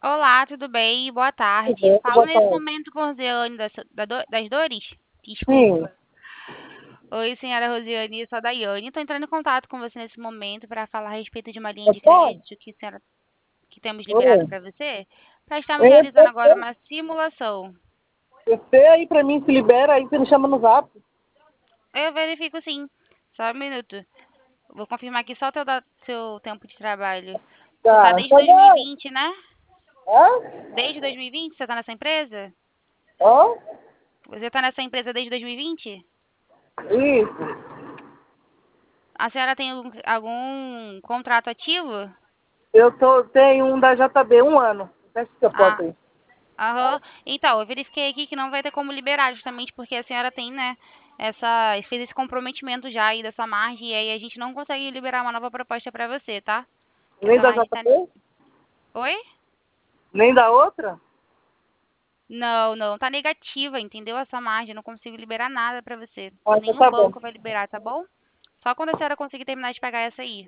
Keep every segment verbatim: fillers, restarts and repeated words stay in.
Olá, tudo bem? Boa Tudo tarde. bem, Falo boa nesse tarde. momento com Rosiane das, da do- das Dores? Sim, Desculpa. Oi, senhora Rosiane, eu sou a Daiane. Estou entrando em contato com você nesse momento para falar a respeito de uma linha boa de tarde. crédito que, a senhora, que temos liberado Oi. para você, para estarmos É, realizando você, agora uma simulação. você aí pra mim se libera, aí você me chama no zap. Eu verifico sim. Só um minuto. Vou confirmar aqui só o teu, da- seu tempo de trabalho. Você está Tá, desde tá bom. dois mil e vinte, né? Hã? Desde dois mil e vinte você está nessa empresa? Hã? Você está nessa empresa desde dois mil e vinte? Isso. A senhora tem algum algum contrato ativo? Eu tô, tenho um da J B, um ano. Fecha essa Ah, porta aí. aham. Então, eu verifiquei aqui que não vai ter como liberar, justamente porque a senhora tem, né, essa, fez esse comprometimento já aí dessa margem, e aí a gente não consegue liberar uma nova proposta para você, tá? Nem Essa da margem tá... J B? Oi? Nem da outra? Não, não, tá negativa, entendeu? Essa margem, eu não consigo liberar nada para você. Ah, então Nenhum tá bom. banco vai liberar, tá bom? Só quando a senhora conseguir terminar de pagar essa aí.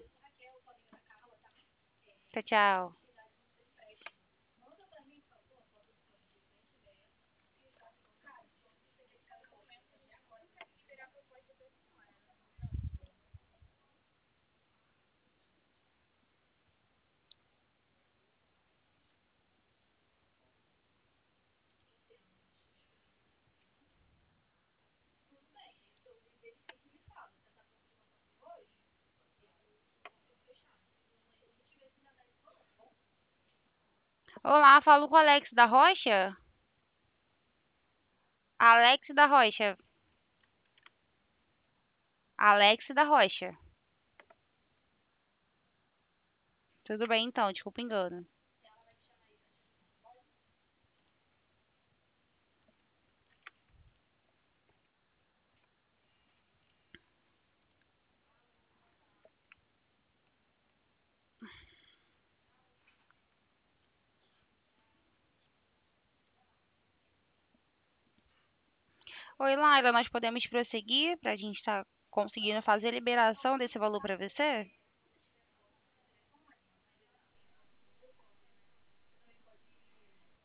Tchau, tchau. Olá, falo com o Alex da Rocha? Alex da Rocha. Alex da Rocha. Tudo bem então, desculpa o engano. Oi, Laila, nós podemos prosseguir para a gente estar conseguindo fazer a liberação desse valor para você?